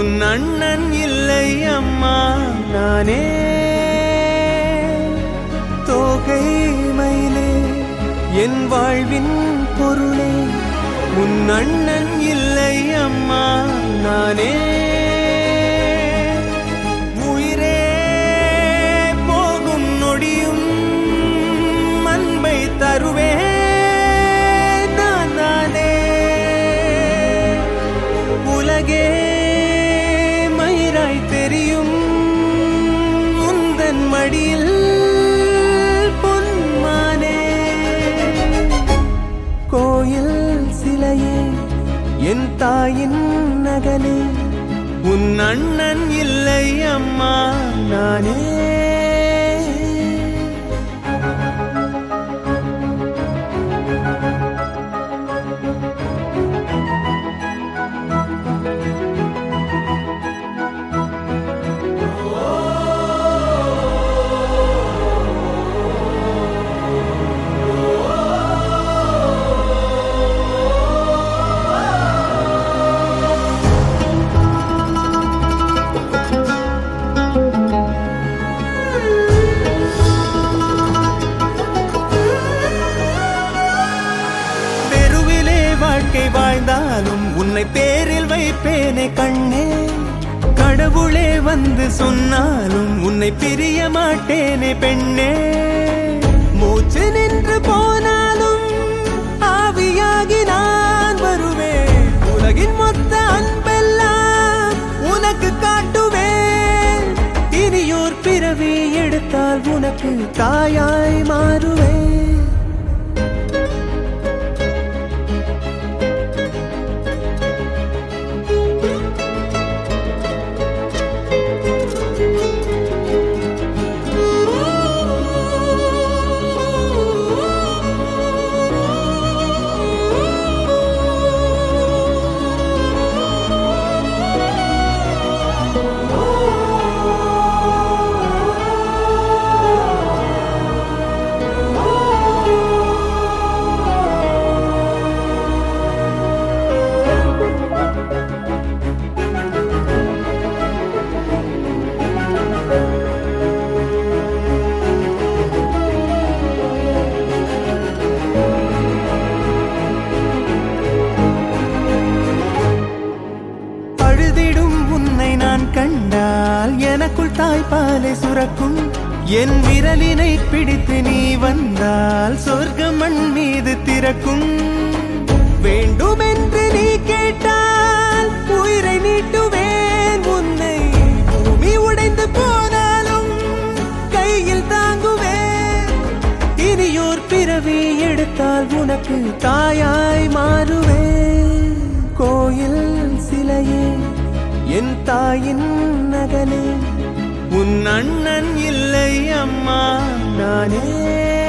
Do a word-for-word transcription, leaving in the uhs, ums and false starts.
உன் அண்ணன் இல்லை அம்மா நானே. தோகை மயிலே என் வாழ்வின் பொருளே, உன் அண்ணன் இல்லை அம்மா நானே. உயிரே போகும் நொடியும் அன்பை தருவே நான் தானே. உலகே மயிராய் தெரியும் உந்தன் மடியில் பொன்மானே. கோயில் சிலையே என் தாயின் நகலே, உன் அண்ணன் இல்லை அம்மா நானே. வாழ்ந்தாலும் உன்னை பேரில் வைப்பேனே கண்ணே. கடவுளே வந்து சொன்னாலும் உன்னை பிரிய மாட்டேனே பெண்ணே. மூச்சு நின்று போனாலும் ஆவியாகி நான் வருவேன். உலகின் மொத்த அன்பெல்லாம் உனக்கு காட்டுவேன். இனியோர் பிறவி எடுத்தால் உனக்கு தாயாய் மாறுவேன். கண்டால் எனக்குள் தாய்ப்பாலை சுரக்கும். என் விரலினை பிடித்து நீ வந்தால் சொர்க்கம் மண் மீது திறக்கும். வேண்டும் என்று நீ கேட்டால் உயிரை நீட்டுவேன். உன்னை பூமி உடைந்து போனாலும் கையில் தாங்குவேன். இனியோர் பிறவி எடுத்தால் உனக்கு தாயாய் மாறுவேன். கோயில் சிலையே என் தாயின் நகலே, உன் அண்ணன் இல்லை அம்மா நானே.